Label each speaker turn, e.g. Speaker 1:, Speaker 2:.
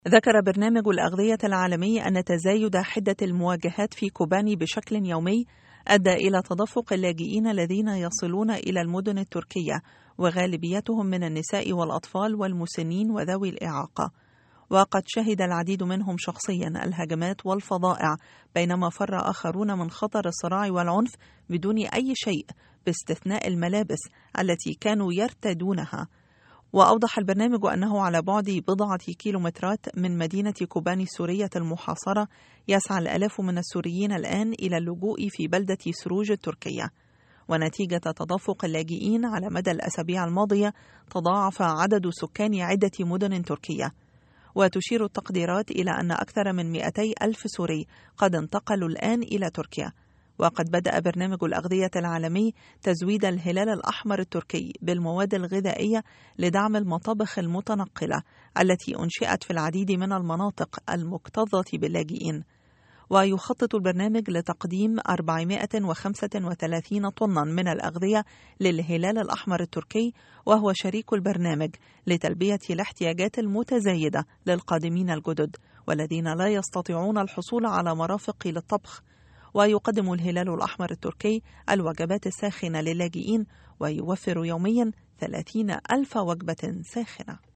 Speaker 1: ذكر برنامج الأغذية العالمي أن تزايد حدة المواجهات في كوباني بشكل يومي أدى إلى تدفق اللاجئين الذين يصلون إلى المدن التركية، وغالبيتهم من النساء والأطفال والمسنين وذوي الإعاقة. وقد شهد العديد منهم شخصيا الهجمات والفظائع، بينما فر آخرون من خطر الصراع والعنف بدون أي شيء باستثناء الملابس التي كانوا يرتدونها. وأوضح البرنامج أنه على بعد بضعة كيلومترات من مدينة كوباني السورية المحاصرة يسعى الآلاف من السوريين الآن إلى اللجوء في بلدة سروج التركية. ونتيجة تدفق اللاجئين على مدى الأسابيع الماضية تضاعف عدد سكان عدة مدن تركية. وتشير التقديرات إلى أن أكثر من 200 ألف سوري قد انتقلوا الآن إلى تركيا. وقد بدأ برنامج الأغذية العالمي تزويد الهلال الأحمر التركي بالمواد الغذائية لدعم المطابخ المتنقلة التي أنشئت في العديد من المناطق المكتظة باللاجئين. ويخطط البرنامج لتقديم 435 طنا من الأغذية للهلال الأحمر التركي، وهو شريك البرنامج لتلبية الاحتياجات المتزايدة للقادمين الجدد والذين لا يستطيعون الحصول على مرافق للطبخ. ويقدم الهلال الأحمر التركي الوجبات الساخنة للاجئين، ويوفر يوميا 30 ألف وجبة ساخنة.